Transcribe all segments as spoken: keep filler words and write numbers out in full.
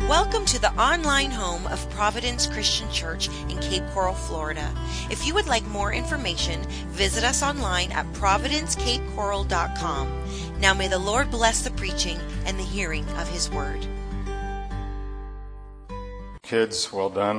Welcome to the online home of Providence Christian Church in Cape Coral, Florida. If you would like more information, visit us online at providence cape coral dot com. Now may the Lord bless the preaching and the hearing of His Word. Kids, well done.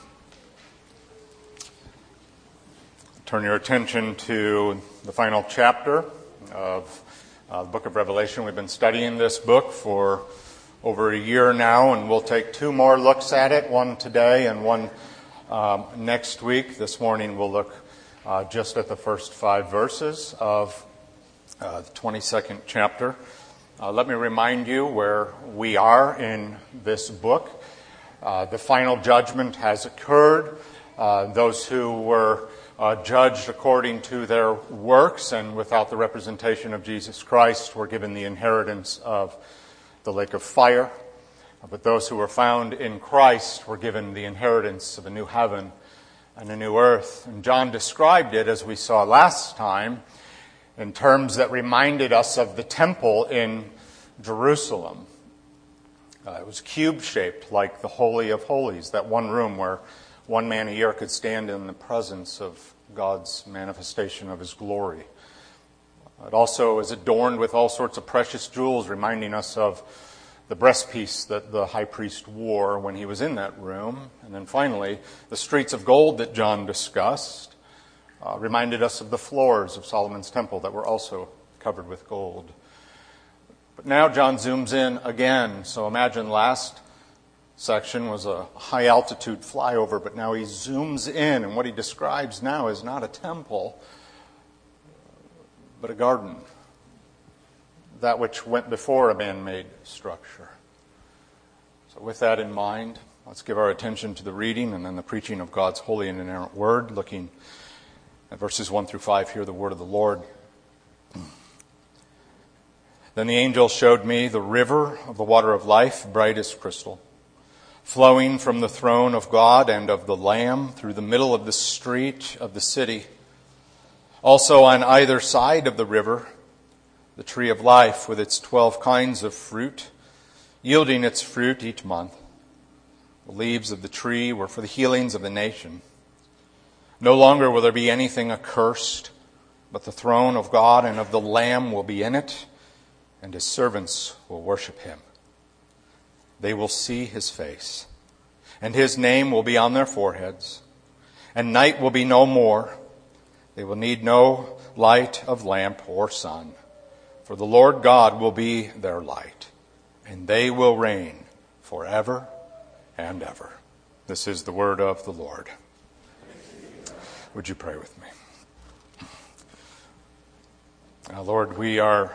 Turn your attention to the final chapter of uh, the book of Revelation. We've been studying this book for over a year now, and we'll take two more looks at it, one today and one um, next week. This morning we'll look uh, just at the first five verses of uh, the twenty-second chapter. Uh, let me remind you where we are in this book. Uh, the final judgment has occurred. Uh, those who were uh, judged according to their works and without the representation of Jesus Christ were given the inheritance of the lake of fire. But those who were found in Christ were given the inheritance of a new heaven and a new earth. And John described it, as we saw last time, in terms that reminded us of the temple in Jerusalem. Uh, it was cube-shaped, like the Holy of Holies, that one room where one man a year could stand in the presence of God's manifestation of His glory. It also is adorned with all sorts of precious jewels, reminding us of the breastpiece that the high priest wore when he was in that room. And then finally, the streets of gold that John discussed uh, reminded us of the floors of Solomon's temple that were also covered with gold. But now John zooms in again. So imagine last section was a high-altitude flyover, but now he zooms in, and what he describes now is not a temple, but a garden, that which went before a man-made structure. So with that in mind, let's give our attention to the reading and then the preaching of God's holy and inerrant word, looking at verses one through five. Hear the word of the Lord. Then the angel showed me the river of the water of life, bright as crystal, flowing from the throne of God and of the Lamb through the middle of the street of the city. Also on either side of the river, the tree of life with its twelve kinds of fruit, yielding its fruit each month. The leaves of the tree were for the healings of the nation. No longer will there be anything accursed, but the throne of God and of the Lamb will be in it, and His servants will worship Him. They will see His face, and His name will be on their foreheads, and night will be no more. They will need no light of lamp or sun, for the Lord God will be their light, and they will reign forever and ever. This is the word of the Lord. Would you pray with me? Now, Lord, we are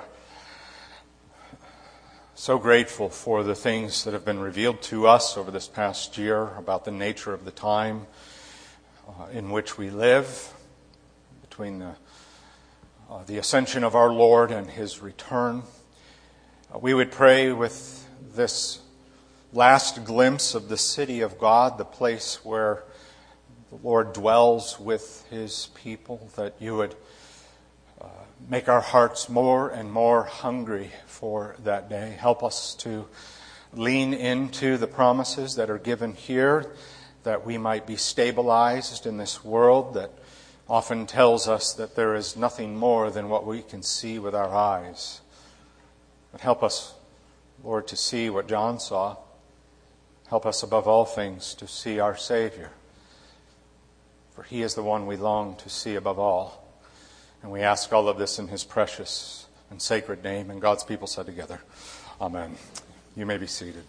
so grateful for the things that have been revealed to us over this past year about the nature of the time uh, in which we live, between the, uh, the ascension of our Lord and His return. Uh, we would pray with this last glimpse of the city of God, the place where the Lord dwells with His people, that you would uh, make our hearts more and more hungry for that day. Help us to lean into the promises that are given here, that we might be stabilized in this world that often tells us that there is nothing more than what we can see with our eyes. But help us, Lord, to see what John saw. Help us above all things to see our Savior, for He is the one we long to see above all. And we ask all of this in His precious and sacred name. And God's people said together, Amen. You may be seated.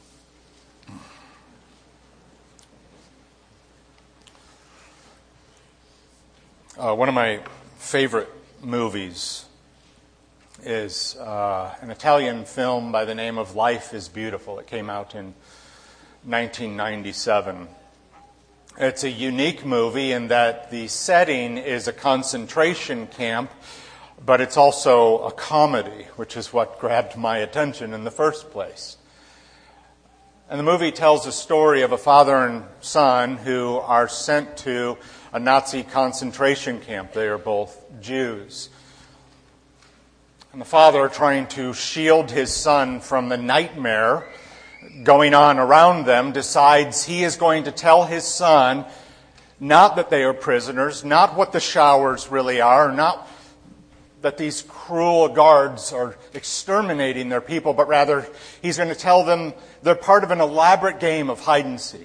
Uh, one of my favorite movies is uh, an Italian film by the name of Life is Beautiful. It came out in nineteen ninety-seven. It's a unique movie in that the setting is a concentration camp, but it's also a comedy, which is what grabbed my attention in the first place. And the movie tells the story of a father and son who are sent to a Nazi concentration camp. They are both Jews. And the father, trying to shield his son from the nightmare going on around them, decides he is going to tell his son not that they are prisoners, not what the showers really are, not that these cruel guards are exterminating their people, but rather he's going to tell them they're part of an elaborate game of hide and seek.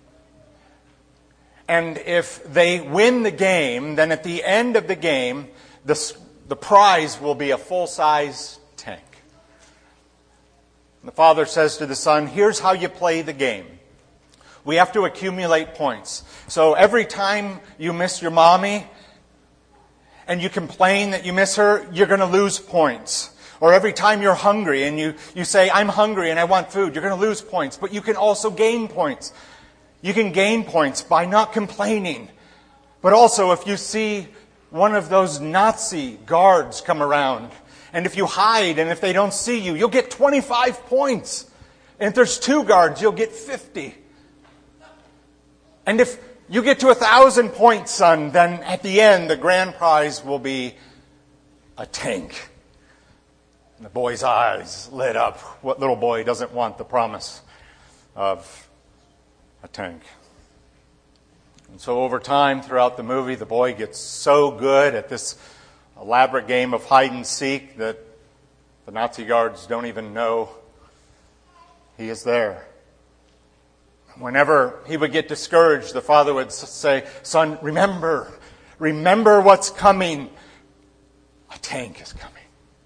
And if they win the game, then at the end of the game, the, the prize will be a full-size tank. And the father says to the son, here's how you play the game. We have to accumulate points. So every time you miss your mommy and you complain that you miss her, you're going to lose points. Or every time you're hungry and you, you say, I'm hungry and I want food, you're going to lose points. But you can also gain points. You can gain points by not complaining. But also if you see one of those Nazi guards come around, and if you hide and if they don't see you, you'll get twenty-five points. And if there's two guards, you'll get fifty. And if you get to a thousand points, son, then at the end, the grand prize will be a tank. And the boy's eyes lit up. What little boy doesn't want the promise of a tank? And so over time, throughout the movie, the boy gets so good at this elaborate game of hide and seek that the Nazi guards don't even know he is there. Whenever he would get discouraged, the father would say, son, remember, remember what's coming. A tank is coming.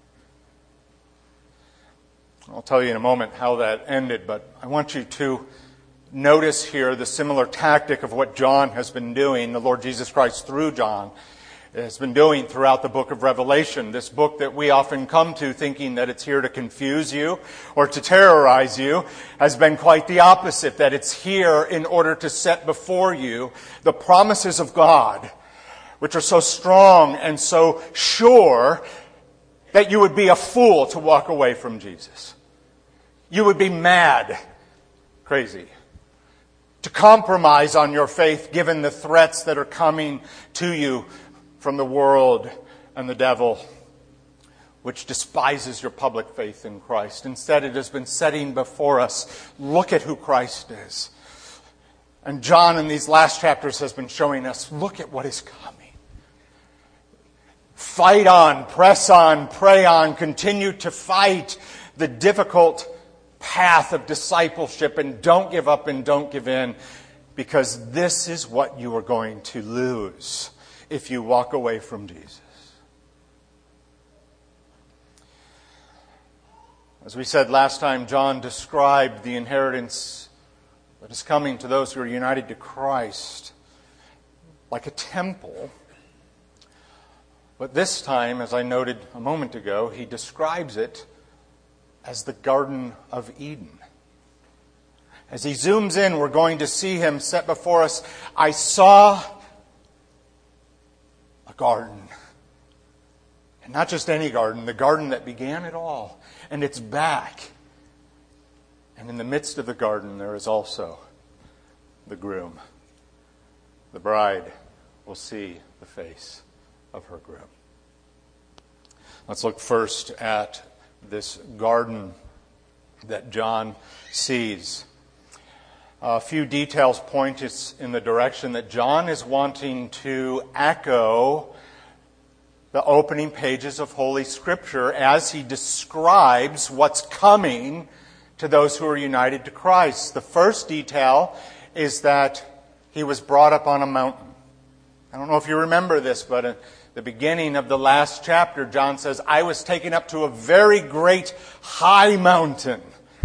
I'll tell you in a moment how that ended, but I want you to notice here the similar tactic of what John has been doing, the Lord Jesus Christ through John has been doing throughout the book of Revelation. This book that we often come to thinking that it's here to confuse you or to terrorize you has been quite the opposite, that it's here in order to set before you the promises of God, which are so strong and so sure that you would be a fool to walk away from Jesus. You would be mad, crazy, to compromise on your faith given the threats that are coming to you from the world and the devil, which despises your public faith in Christ. Instead, it has been setting before us, look at who Christ is. And John in these last chapters has been showing us, look at what is coming. Fight on, press on, pray on, continue to fight the difficult path of discipleship, and don't give up and don't give in, because this is what you are going to lose if you walk away from Jesus. As we said last time, John described the inheritance that is coming to those who are united to Christ like a temple. But this time, as I noted a moment ago, he describes it as the Garden of Eden. As he zooms in, we're going to see him set before us. I saw a garden. And not just any garden, the garden that began it all. And it's back. And in the midst of the garden, there is also the groom. The bride will see the face of her groom. Let's look first at this garden that John sees. A few details point us in the direction that John is wanting to echo the opening pages of Holy Scripture as he describes what's coming to those who are united to Christ. The first detail is that he was brought up on a mountain. I don't know if you remember this, but at the beginning of the last chapter, John says, I was taken up to a very great high mountain.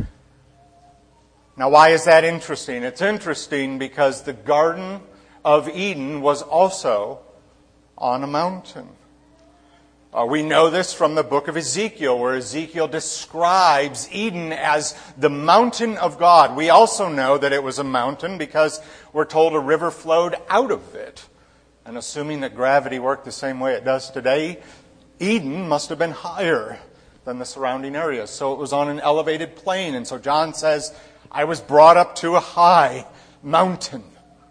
Now, why is that interesting? It's interesting because the Garden of Eden was also on a mountain. Uh, we know this from the book of Ezekiel, where Ezekiel describes Eden as the mountain of God. We also know that it was a mountain because we're told a river flowed out of it. And assuming that gravity worked the same way it does today, Eden must have been higher than the surrounding areas. So it was on an elevated plain. And so John says, I was brought up to a high mountain.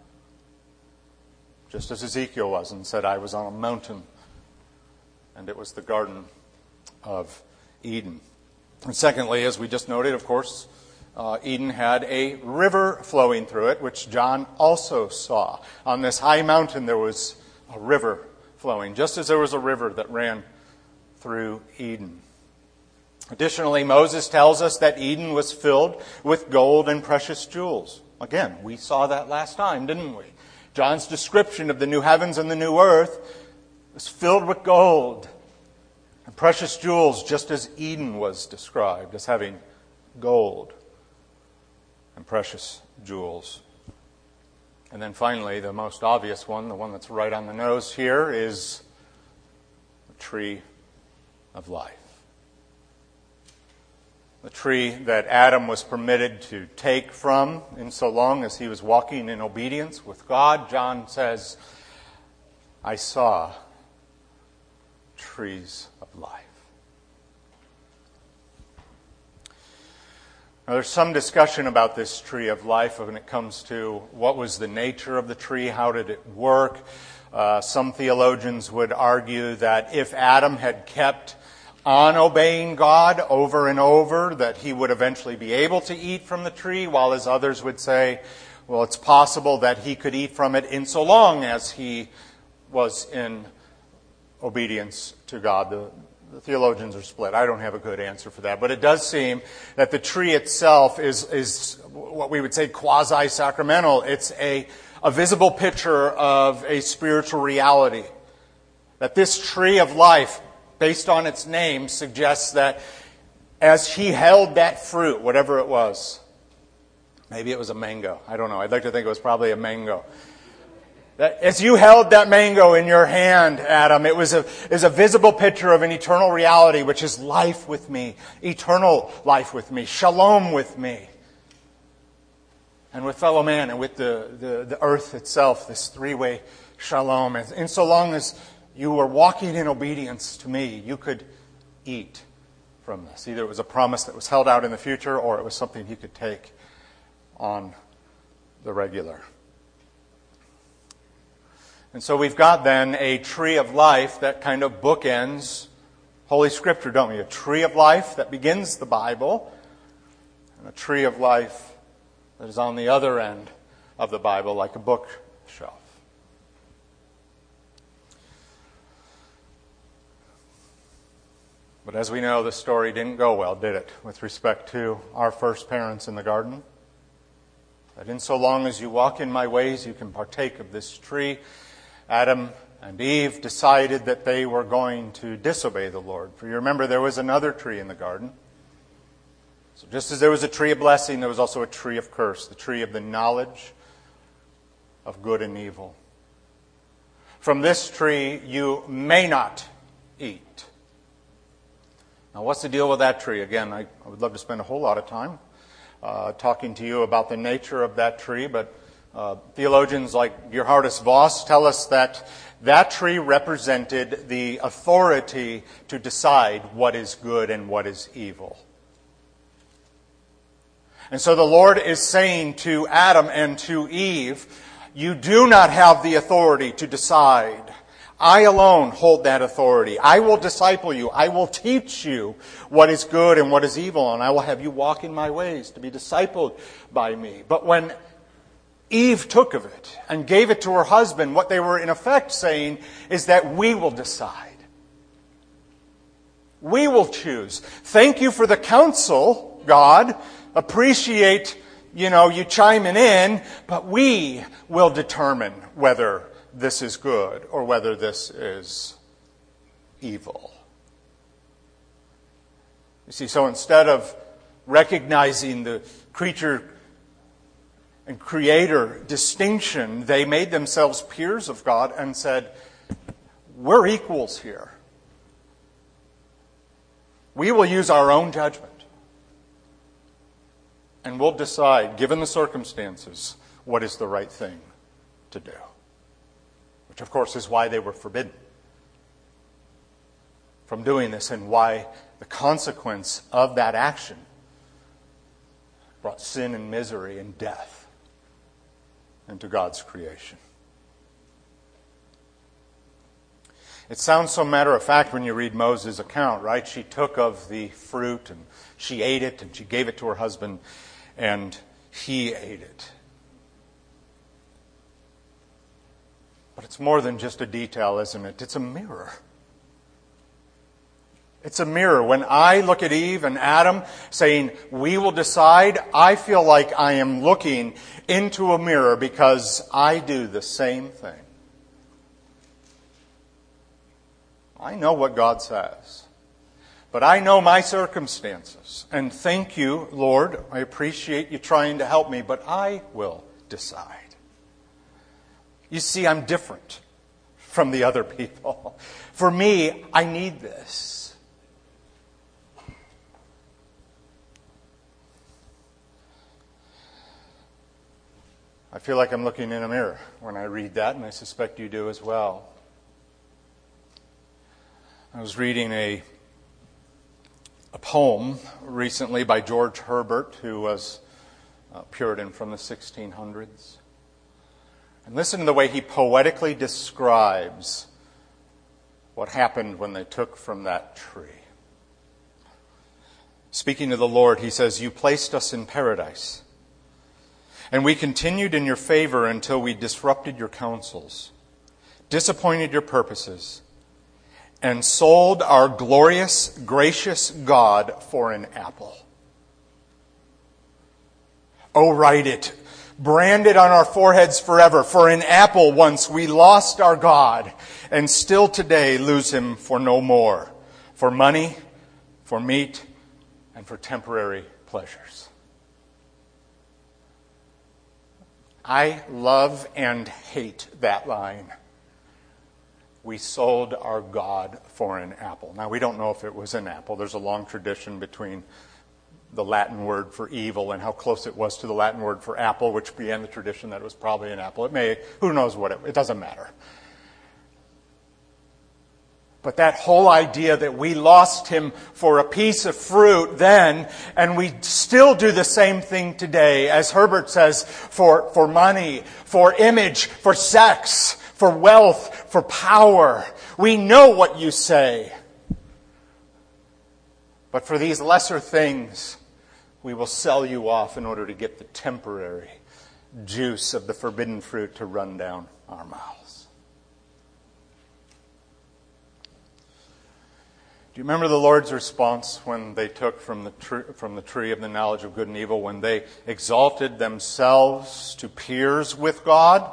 Just as Ezekiel was and said, I was on a mountain. And it was the Garden of Eden. And secondly, as we just noted, of course, uh, Eden had a river flowing through it, which John also saw. On this high mountain there was a river flowing, just as there was a river that ran through Eden. Additionally, Moses tells us that Eden was filled with gold and precious jewels. Again, we saw that last time, didn't we? John's description of the new heavens and the new earth was filled with gold and precious jewels, just as Eden was described as having gold and precious jewels. And then finally, the most obvious one, the one that's right on the nose here, is the tree of life. The tree that Adam was permitted to take from in so long as he was walking in obedience with God. John says, I saw trees of life. Now, there's some discussion about this tree of life when it comes to what was the nature of the tree, how did it work. Uh, some theologians would argue that if Adam had kept on obeying God over and over, that he would eventually be able to eat from the tree, while as others would say, well, it's possible that he could eat from it in so long as he was in obedience to God. The, the theologians are split. I don't have a good answer for that. But it does seem that the tree itself is, is what we would say quasi-sacramental. It's a, a visible picture of a spiritual reality. That this tree of life, based on its name, suggests that as he held that fruit, whatever it was, maybe it was a mango. I don't know. I'd like to think it was probably a mango. That as you held that mango in your hand, Adam, it was a, it was a visible picture of an eternal reality, which is life with me, eternal life with me, shalom with me, and with fellow man, and with the, the, the earth itself, this three-way shalom. And, and so long as you were walking in obedience to me, you could eat from this. Either it was a promise that was held out in the future, or it was something he could take on the regular. And so we've got then a tree of life that kind of bookends Holy Scripture, don't we? A tree of life that begins the Bible, and a tree of life that is on the other end of the Bible, like a bookshelf. But as we know, the story didn't go well, did it, with respect to our first parents in the garden? That in so long as you walk in my ways, you can partake of this tree. Adam and Eve decided that they were going to disobey the Lord. For you remember, there was another tree in the garden. So just as there was a tree of blessing, there was also a tree of curse, the tree of the knowledge of good and evil. From this tree you may not eat. Now, what's the deal with that tree? Again, I, I would love to spend a whole lot of time uh, talking to you about the nature of that tree, but uh, theologians like Geerhardus Vos tell us that that tree represented the authority to decide what is good and what is evil. And so the Lord is saying to Adam and to Eve, you do not have the authority to decide. I alone hold that authority. I will disciple you. I will teach you what is good and what is evil, and I will have you walk in my ways to be discipled by me. But when Eve took of it and gave it to her husband, what they were in effect saying is that we will decide. We will choose. Thank you for the counsel, God. Appreciate, you know, you chiming in, but we will determine whether this is good or whether this is evil. You see, so instead of recognizing the creature and creator distinction, they made themselves peers of God and said, we're equals here. We will use our own judgment. And we'll decide, given the circumstances, what is the right thing to do. Which, of course, is why they were forbidden from doing this, and why the consequence of that action brought sin and misery and death into God's creation. It sounds so matter-of-fact when you read Moses' account, right? She took of the fruit and she ate it and she gave it to her husband and he ate it. But it's more than just a detail, isn't it? It's a mirror. It's a mirror. When I look at Eve and Adam saying, we will decide, I feel like I am looking into a mirror because I do the same thing. I know what God says, but I know my circumstances. And thank you, Lord. I appreciate you trying to help me, but I will decide. You see, I'm different from the other people. For me, I need this. I feel like I'm looking in a mirror when I read that, and I suspect you do as well. I was reading a, a poem recently by George Herbert, who was a Puritan from the sixteen hundreds. And listen to the way he poetically describes what happened when they took from that tree. Speaking to the Lord, he says, "You placed us in paradise, and we continued in your favor until we disrupted your counsels, disappointed your purposes, and sold our glorious, gracious God for an apple. Oh, write it, brand it on our foreheads forever. For an apple once we lost our God, and still today lose him for no more, for money, for meat, and for temporary pleasures." I love and hate that line. We sold our God for an apple. Now, we don't know if it was an apple. There's a long tradition between the Latin word for evil and how close it was to the Latin word for apple, which began the tradition that it was probably an apple. It may, who knows what it, it doesn't matter. But that whole idea that we lost him for a piece of fruit then, and we still do the same thing today, as Herbert says, for, for money, for image, for sex, for wealth, for power. We know what you say. But for these lesser things, we will sell you off in order to get the temporary juice of the forbidden fruit to run down our mouths. Do you remember the Lord's response when they took from the, tree, from the tree of the knowledge of good and evil, when they exalted themselves to peers with God?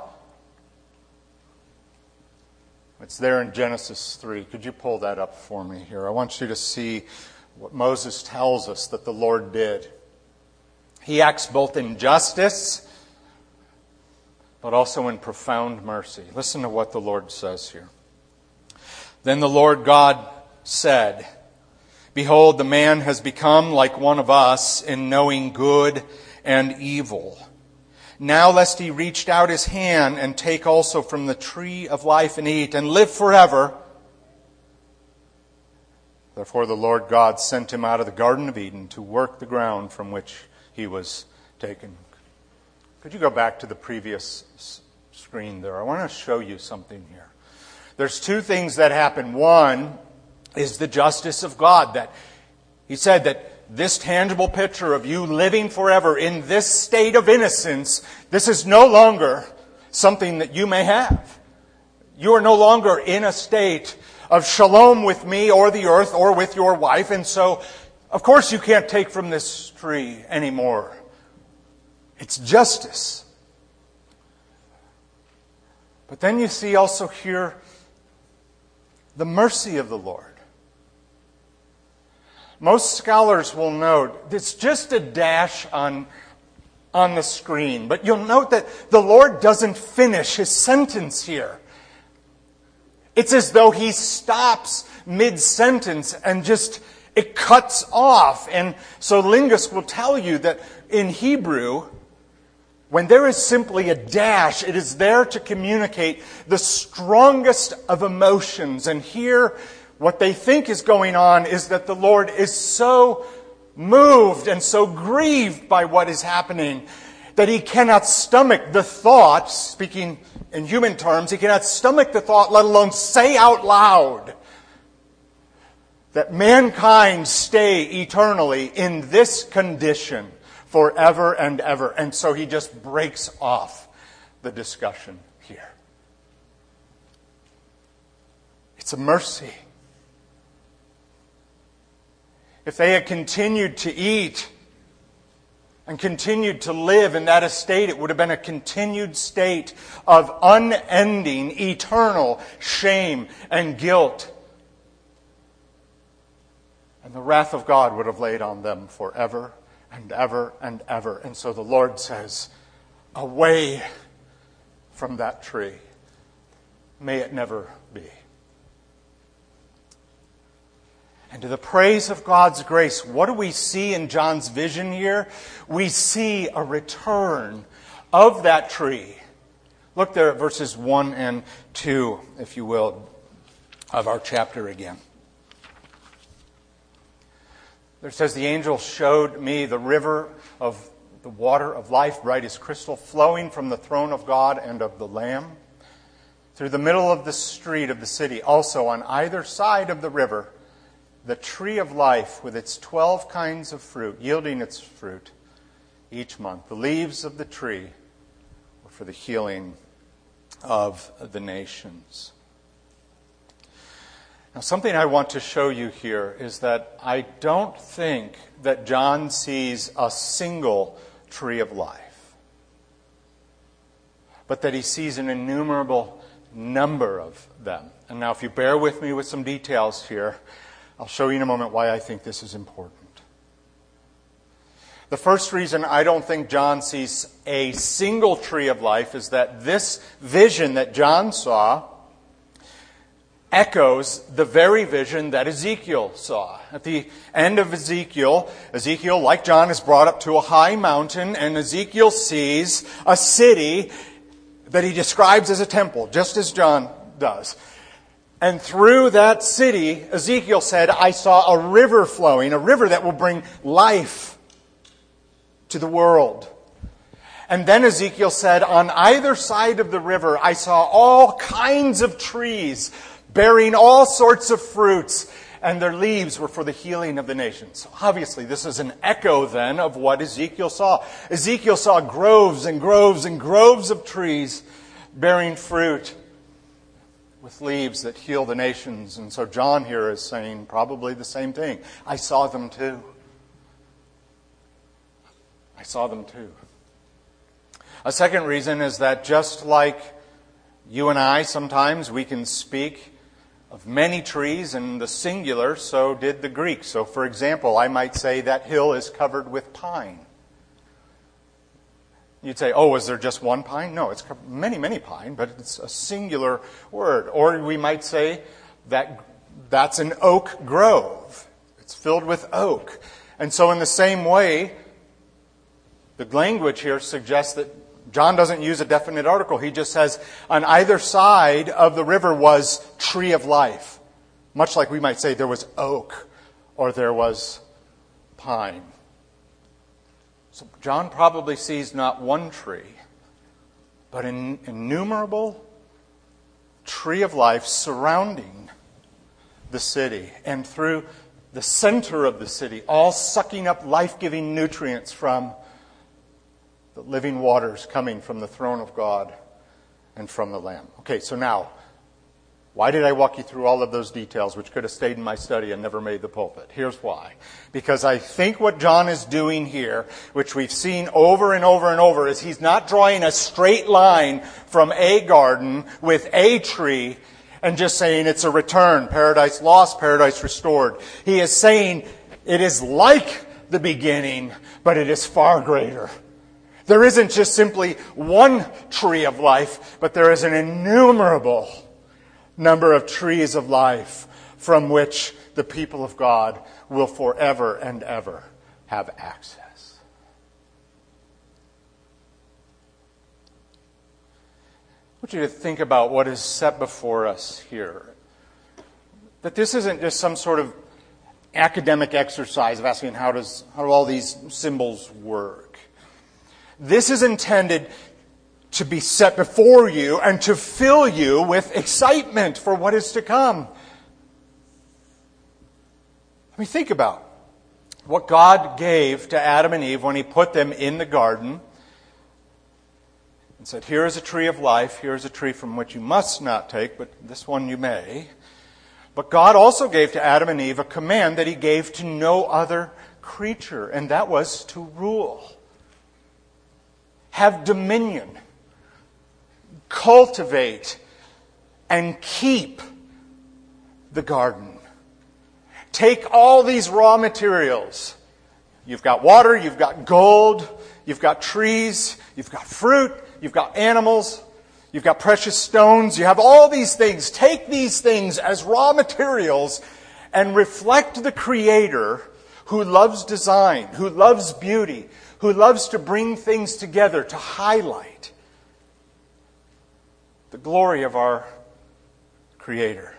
It's there in Genesis three. Could you pull that up for me here? I want you to see what Moses tells us that the Lord did. He acts both in justice, but also in profound mercy. Listen to what the Lord says here. Then the Lord God said, "Behold, the man has become like one of us in knowing good and evil. Now lest he reach out his hand and take also from the tree of life and eat and live forever." Therefore the Lord God sent him out of the Garden of Eden to work the ground from which he was taken. Could you go back to the previous screen there? I want to show you something here. There's two things that happen. One is the justice of God. That He said that this tangible picture of you living forever in this state of innocence, this is no longer something that you may have. You are no longer in a state of shalom with me or the earth or with your wife, and so, of course, you can't take from this tree anymore. It's justice. But then you see also here the mercy of the Lord. Most scholars will note, it's just a dash on, on the screen, but you'll note that the Lord doesn't finish his sentence here. It's as though he stops mid-sentence and just, it cuts off. And so linguists will tell you that in Hebrew, when there is simply a dash, it is there to communicate the strongest of emotions. And here, what they think is going on is that the Lord is so moved and so grieved by what is happening that he cannot stomach the thought, speaking in human terms, he cannot stomach the thought, let alone say out loud, that mankind stay eternally in this condition forever and ever. And so he just breaks off the discussion here. It's a mercy. If they had continued to eat and continued to live in that estate, it would have been a continued state of unending, eternal shame and guilt. And the wrath of God would have laid on them forever and ever and ever. And so the Lord says, away from that tree. May it never be. And to the praise of God's grace, what do we see in John's vision here? We see a return of that tree. Look there at verses one and two, if you will, of our chapter again. There says, the angel showed me the river of the water of life, bright as crystal, flowing from the throne of God and of the Lamb, through the middle of the street of the city. Also on either side of the river, the tree of life with its twelve kinds of fruit, yielding its fruit each month. The leaves of the tree were for the healing of the nations. Now, something I want to show you here is that I don't think that John sees a single tree of life, but that he sees an innumerable number of them. And now, if you bear with me with some details here, I'll show you in a moment why I think this is important. The first reason I don't think John sees a single tree of life is that this vision that John saw echoes the very vision that Ezekiel saw. At the end of Ezekiel, Ezekiel, like John, is brought up to a high mountain, and Ezekiel sees a city that he describes as a temple, just as John does. And through that city, Ezekiel said, I saw a river flowing, a river that will bring life to the world. And then Ezekiel said, on either side of the river, I saw all kinds of trees bearing all sorts of fruits, and their leaves were for the healing of the nations. So obviously, this is an echo then of what Ezekiel saw. Ezekiel saw groves and groves and groves of trees bearing fruit with leaves that heal the nations. And so John here is saying probably the same thing. I saw them too. I saw them too. A second reason is that just like you and I, sometimes we can speak of many trees in the singular, so did the Greeks. So for example, I might say that hill is covered with pine. You'd say, oh, is there just one pine? No, it's many, many pine, but it's a singular word. Or we might say that that's an oak grove. It's filled with oak. And so in the same way, the language here suggests that John doesn't use a definite article. He just says, on either side of the river was tree of life. Much like we might say there was oak or there was pine. So John probably sees not one tree, but an innumerable tree of life surrounding the city and through the center of the city, all sucking up life-giving nutrients from the living waters coming from the throne of God and from the Lamb. Okay, so now, why did I walk you through all of those details, which could have stayed in my study and never made the pulpit? Here's why. Because I think what John is doing here, which we've seen over and over and over, is he's not drawing a straight line from a garden with a tree and just saying it's a return, paradise lost, paradise restored. He is saying it is like the beginning, but it is far greater. There isn't just simply one tree of life, but there is an innumerable number of trees of life from which the people of God will forever and ever have access. I want you to think about what is set before us here. That this isn't just some sort of academic exercise of asking how does how do all these symbols work. This is intended to be set before you and to fill you with excitement for what is to come. I mean, think about what God gave to Adam and Eve when He put them in the garden and said, here is a tree of life, here is a tree from which you must not take, but this one you may. But God also gave to Adam and Eve a command that He gave to no other creature, and that was to rule, have dominion, cultivate, and keep the garden. Take all these raw materials. You've got water, you've got gold, you've got trees, you've got fruit, you've got animals, you've got precious stones, you have all these things. Take these things as raw materials and reflect the Creator who loves design, who loves beauty, who loves to bring things together to highlight the glory of our Creator.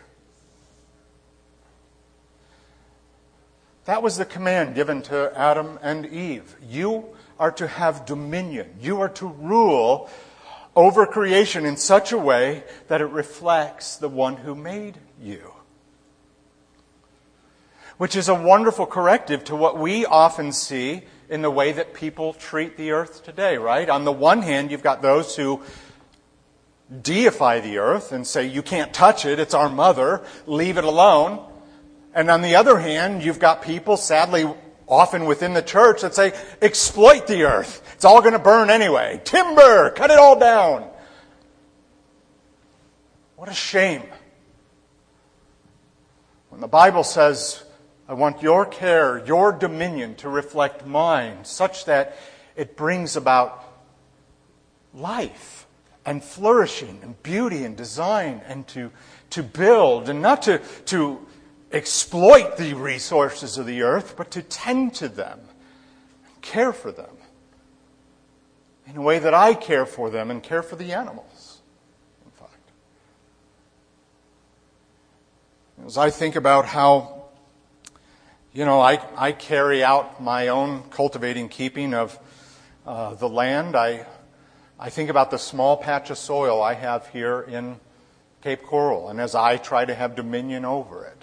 That was the command given to Adam and Eve. You are to have dominion. You are to rule over creation in such a way that it reflects the one who made you. Which is a wonderful corrective to what we often see in the way that people treat the earth today, right? On the one hand, you've got those who deify the earth and say, you can't touch it, it's our mother, leave it alone. And on the other hand, you've got people, sadly, often within the church that say, exploit the earth. It's all going to burn anyway. Timber, cut it all down. What a shame. When the Bible says, I want your care, your dominion to reflect mine, such that it brings about life and flourishing and beauty and design and to, to build and not to, to exploit the resources of the earth, but to tend to them, care for them in a way that I care for them and care for the animals, in fact. As I think about how, you know, I, I carry out my own cultivating, keeping of uh, the land, I, I think about the small patch of soil I have here in Cape Coral, and as I try to have dominion over it.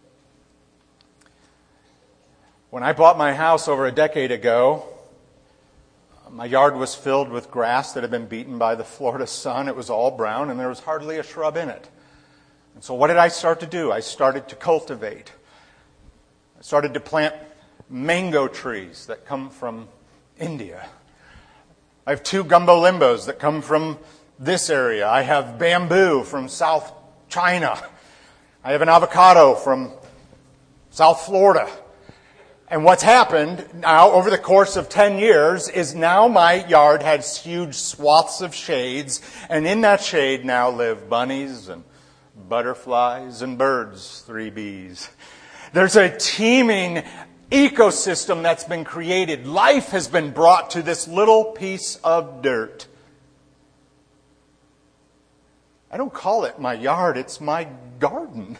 When I bought my house over a decade ago, my yard was filled with grass that had been beaten by the Florida sun. It was all brown, and there was hardly a shrub in it. And so what did I start to do? I started to cultivate. I started to plant mango trees that come from India. I have two gumbo limbos that come from this area. I have bamboo from South China. I have an avocado from South Florida. And what's happened now over the course of ten years is now my yard has huge swaths of shades, and in that shade now live bunnies and butterflies and birds, three bees. There's a teeming ecosystem that's been created. Life has been brought to this little piece of dirt. I don't call it my yard, it's my garden.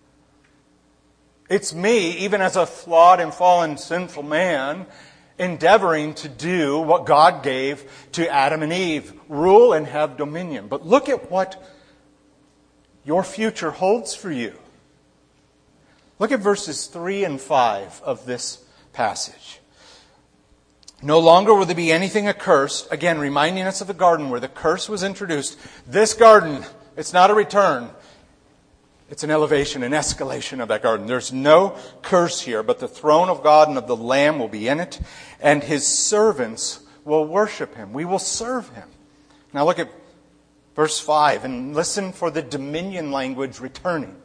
It's me, even as a flawed and fallen sinful man, endeavoring to do what God gave to Adam and Eve. Rule and have dominion. But look at what your future holds for you. Look at verses three and five of this passage. No longer will there be anything accursed. Again, reminding us of the garden where the curse was introduced. This garden, it's not a return. It's an elevation, an escalation of that garden. There's no curse here, but the throne of God and of the Lamb will be in it, and His servants will worship Him. We will serve Him. Now look at verse five, and listen for the dominion language returning.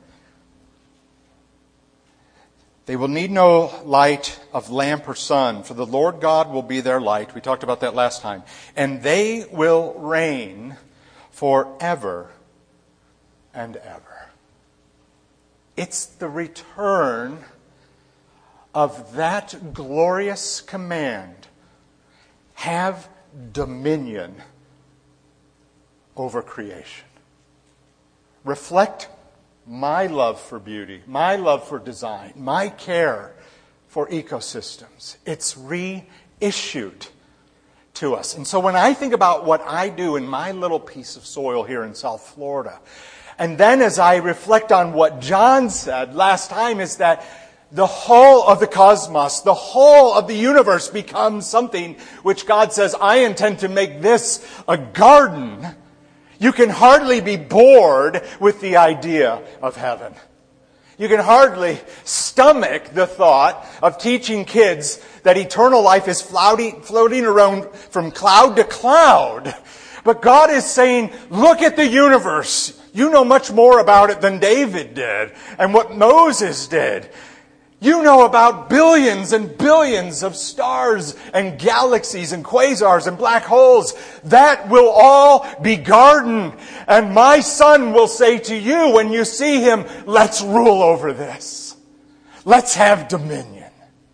They will need no light of lamp or sun, for the Lord God will be their light. We talked about that last time. And they will reign forever and ever. It's the return of that glorious command. Have dominion over creation. Reflect my love for beauty, my love for design, my care for ecosystems. It's reissued to us. And so when I think about what I do in my little piece of soil here in South Florida, and then as I reflect on what John said last time, is that the whole of the cosmos, the whole of the universe becomes something which God says, I intend to make this a garden, you can hardly be bored with the idea of heaven. You can hardly stomach the thought of teaching kids that eternal life is floating, floating around from cloud to cloud. But God is saying, look at the universe. You know much more about it than David did and what Moses did. You know about billions and billions of stars and galaxies and quasars and black holes. That will all be garden. And my son will say to you when you see him, let's rule over this. Let's have dominion.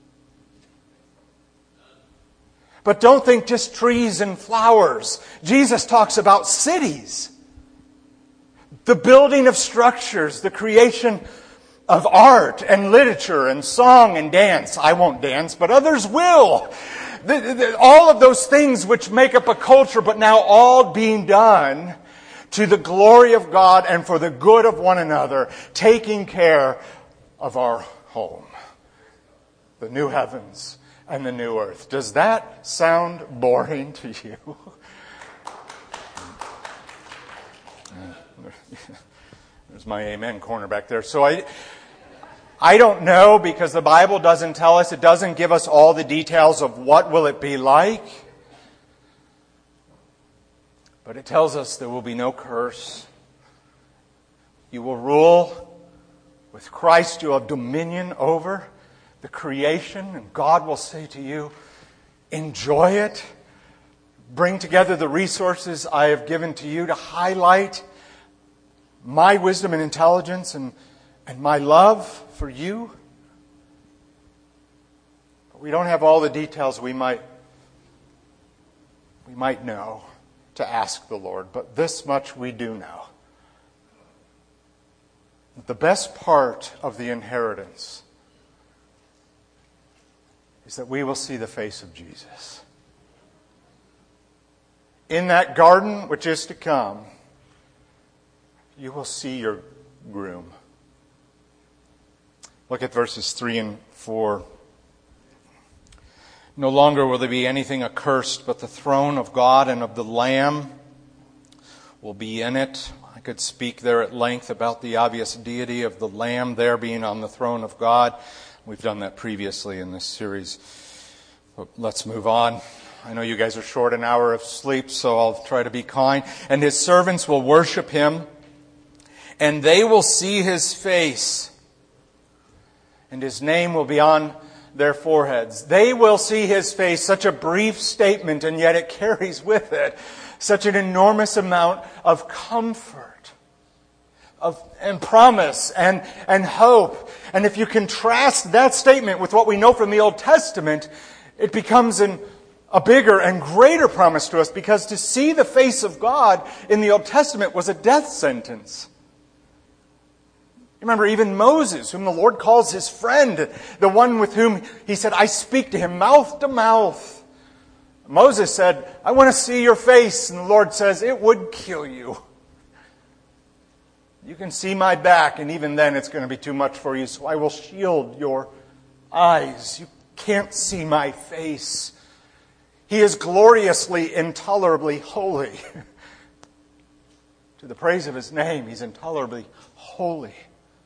But don't think just trees and flowers. Jesus talks about cities. The building of structures, the creation of art and literature and song and dance. I won't dance, but others will. The, the, all of those things which make up a culture, but now all being done to the glory of God and for the good of one another, taking care of our home, the new heavens and the new earth. Does that sound boring to you? There's my amen corner back there. So I, I don't know, because the Bible doesn't tell us. It doesn't give us all the details of what will it be like. But it tells us there will be no curse. You will rule with Christ. You will have dominion over the creation. And God will say to you, enjoy it. Bring together the resources I have given to you to highlight my wisdom and intelligence and, and my love for you. But we don't have all the details we might, we might know to ask the Lord. But this much we do know. The best part of the inheritance is that we will see the face of Jesus. In that garden which is to come, you will see your groom. Look at verses three and four. No longer will there be anything accursed, but the throne of God and of the Lamb will be in it. I could speak there at length about the obvious deity of the Lamb there being on the throne of God. We've done that previously in this series. But let's move on. I know you guys are short an hour of sleep, so I'll try to be kind. And his servants will worship him, and they will see his face, and his name will be on their foreheads. They will see his face. Such a brief statement, and yet it carries with it such an enormous amount of comfort of, and promise and, and hope. And if you contrast that statement with what we know from the Old Testament, it becomes an a bigger and greater promise to us, because to see the face of God in the Old Testament was a death sentence. Remember, even Moses, whom the Lord calls his friend, the one with whom he said, I speak to him mouth to mouth. Moses said, I want to see your face. And the Lord says, it would kill you. You can see my back, and even then it's going to be too much for you, so I will shield your eyes. You can't see my face. He is gloriously, intolerably holy. To the praise of his name, he's intolerably holy.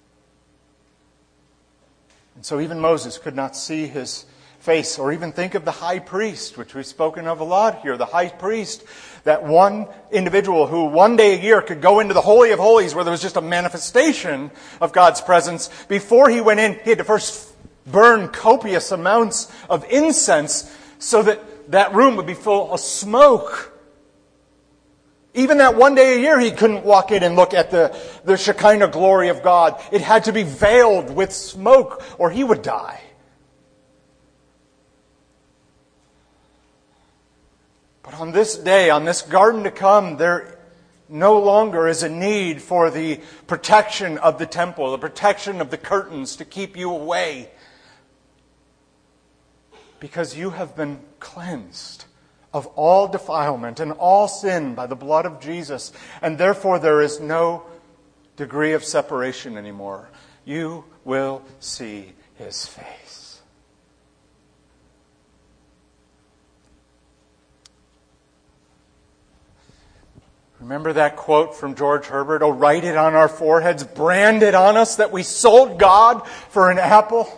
And so even Moses could not see his face, or even think of the high priest, which we've spoken of a lot here. The high priest, that one individual who one day a year could go into the Holy of Holies, where there was just a manifestation of God's presence. Before he went in, he had to first burn copious amounts of incense so that that room would be full of smoke. Even that one day a year, he couldn't walk in and look at the, the Shekinah glory of God. It had to be veiled with smoke, or he would die. But on this day, on this garden to come, there no longer is a need for the protection of the temple, the protection of the curtains to keep you away. Because you have been cleansed of all defilement and all sin by the blood of Jesus. And therefore there is no degree of separation anymore. You will see His face. Remember that quote from George Herbert? Oh, write it on our foreheads, brand it on us that we sold God for an apple.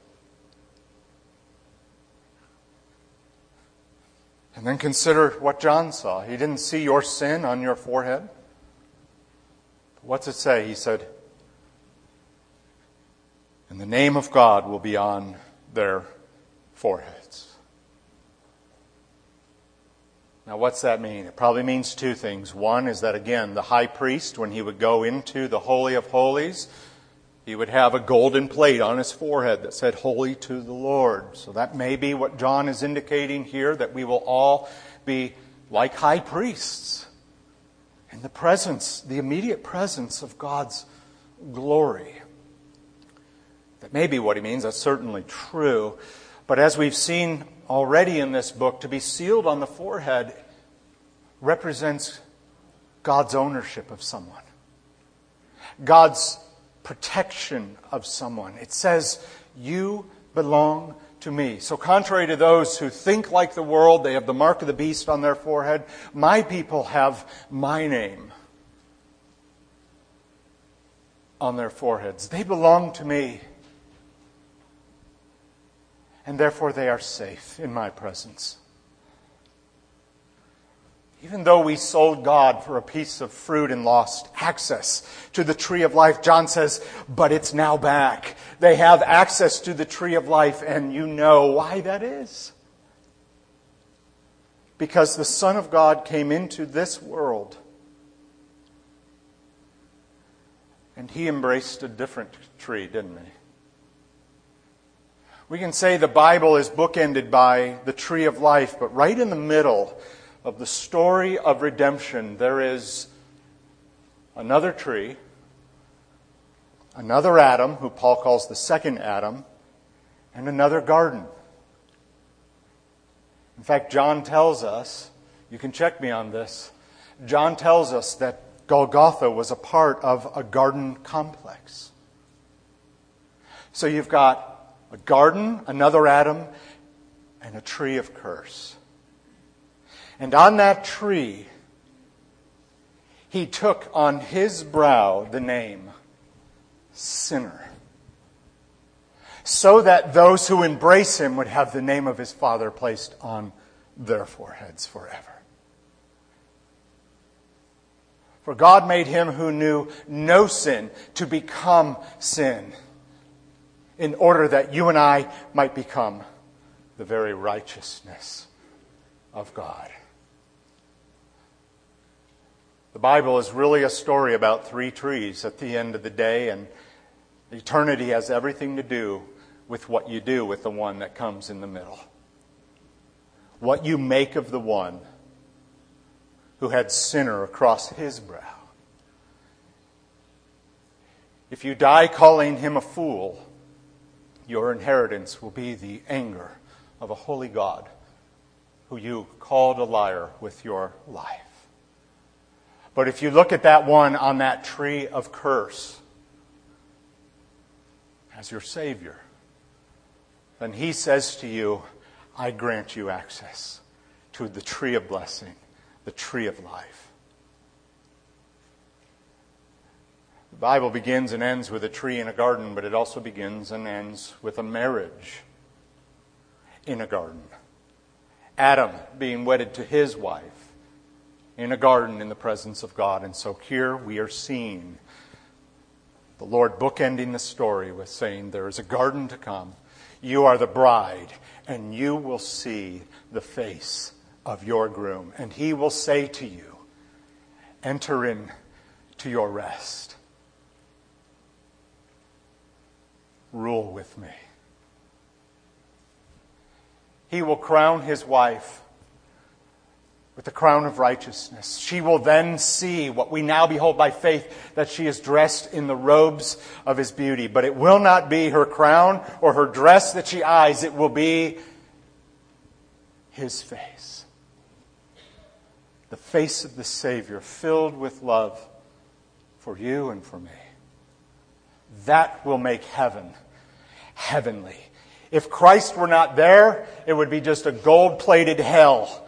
And then consider what John saw. He didn't see your sin on your forehead. What's it say? He said, and the name of God will be on their foreheads. Now, what's that mean? It probably means two things. One is that, again, the high priest, when he would go into the Holy of Holies, he would have a golden plate on his forehead that said, Holy to the Lord. So that may be what John is indicating here, that we will all be like high priests in the presence, the immediate presence of God's glory. That may be what he means. That's certainly true. But as we've seen already in this book, to be sealed on the forehead represents God's ownership of someone. God's protection of someone. It says, you belong to me. So contrary to those who think like the world, they have the mark of the beast on their forehead, my people have my name on their foreheads. They belong to me. And therefore they are safe in my presence. Even though we sold God for a piece of fruit and lost access to the tree of life, John says, but it's now back. They have access to the tree of life, and you know why that is. Because the Son of God came into this world, and He embraced a different tree, didn't He? We can say the Bible is bookended by the tree of life, but right in the middle of the story of redemption, there is another tree, another Adam, who Paul calls the second Adam, and another garden. In fact, John tells us, you can check me on this, John tells us that Golgotha was a part of a garden complex. So you've got a garden, another Adam, and a tree of curse. And on that tree, He took on His brow the name sinner, so that those who embrace Him would have the name of His Father placed on their foreheads forever. For God made Him who knew no sin to become sin, in order that you and I might become the very righteousness of God. The Bible is really a story about three trees at the end of the day, and eternity has everything to do with what you do with the one that comes in the middle. What you make of the one who had sinner across his brow. If you die calling him a fool, your inheritance will be the anger of a holy God who you called a liar with your life. But if you look at that one on that tree of curse as your Savior, then He says to you, I grant you access to the tree of blessing, the tree of life. The Bible begins and ends with a tree in a garden, but it also begins and ends with a marriage in a garden. Adam being wedded to his wife in a garden in the presence of God. And so here we are seeing the Lord bookending the story with saying, there is a garden to come. You are the bride, and you will see the face of your groom. And He will say to you, enter in to your rest. Rule with me. He will crown His wife with the crown of righteousness. She will then see what we now behold by faith, that she is dressed in the robes of His beauty. But it will not be her crown or her dress that she eyes. It will be His face. The face of the Savior, filled with love for you and for me. That will make heaven heavenly. If Christ were not there, it would be just a gold-plated hell.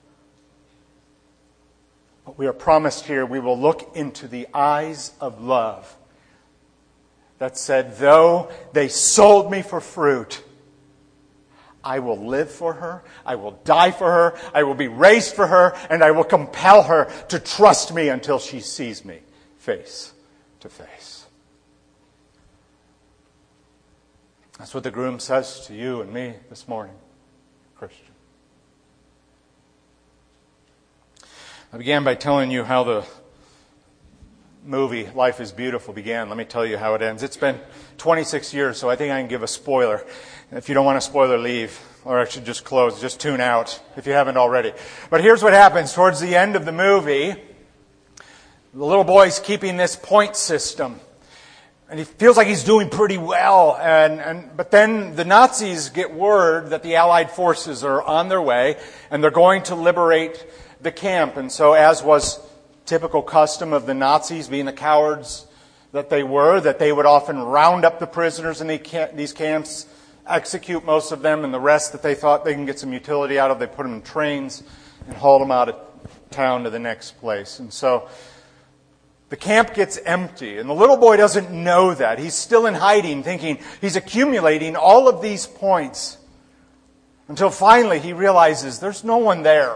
But we are promised here we will look into the eyes of love that said, though they sold me for fruit, I will live for her, I will die for her, I will be raised for her, and I will compel her to trust me until she sees me face to face. That's what the groom says to you and me this morning, Christian. I began by telling you how the movie Life is Beautiful began. Let me tell you how it ends. It's been twenty-six years, so I think I can give a spoiler. If you don't want a spoiler, leave. Or I should just close. Just tune out if you haven't already. But here's what happens. Towards the end of the movie, the little boy's keeping this point system. And he feels like he's doing pretty well. And, and but then the Nazis get word that the Allied forces are on their way, and they're going to liberate the camp. And so, as was typical custom of the Nazis, being the cowards that they were, that they would often round up the prisoners in these camps, execute most of them, and the rest that they thought they can get some utility out of, they put them in trains and hauled them out of town to the next place. And so the camp gets empty, and the little boy doesn't know that. He's still in hiding, thinking he's accumulating all of these points until finally he realizes there's no one there.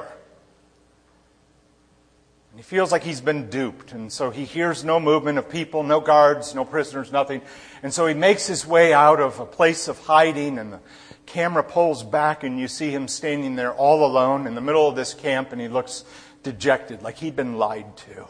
And he feels like he's been duped, and so he hears no movement of people, no guards, no prisoners, nothing. And so he makes his way out of a place of hiding, and the camera pulls back, and you see him standing there all alone in the middle of this camp, and he looks dejected, like he'd been lied to.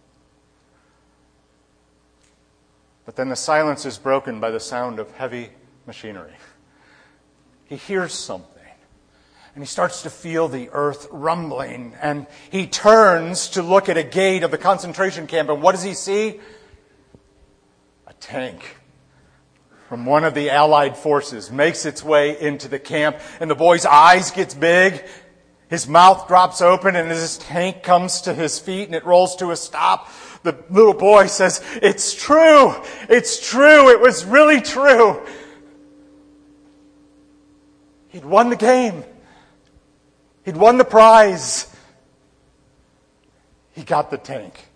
But then the silence is broken by the sound of heavy machinery. He hears something. And he starts to feel the earth rumbling. And he turns to look at a gate of the concentration camp. And what does he see? A tank from one of the Allied forces makes its way into the camp. And the boy's eyes gets big. His mouth drops open. And as this tank comes to his feet and it rolls to a stop, the little boy says, "It's true. It's true. It was really true." He'd won the game. He'd won the prize. He got the tank.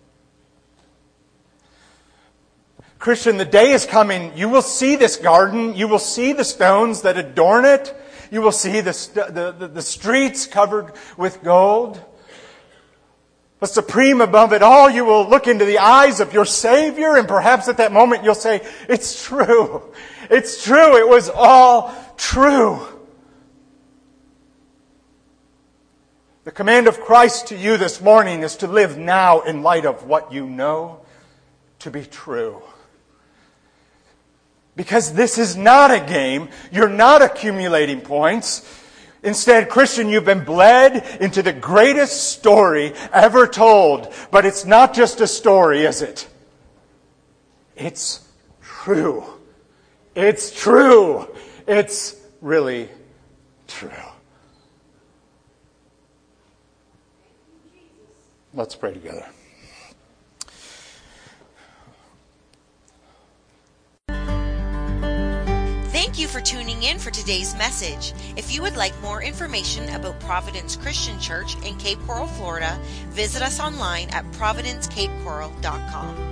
Christian, the day is coming. You will see this garden. You will see the stones that adorn it. You will see the, st- the, the, the streets covered with gold. But supreme above it all, you will look into the eyes of your Savior, and perhaps at that moment you'll say, "It's true. It's true. It was all true." The command of Christ to you this morning is to live now in light of what you know to be true. Because this is not a game. You're not accumulating points. Instead, Christian, you've been bled into the greatest story ever told. But it's not just a story, is it? It's true. It's true. It's really true. Let's pray together. Thank you for tuning in for today's message. If you would like more information about Providence Christian Church in Cape Coral, Florida, visit us online at providence cape coral dot com.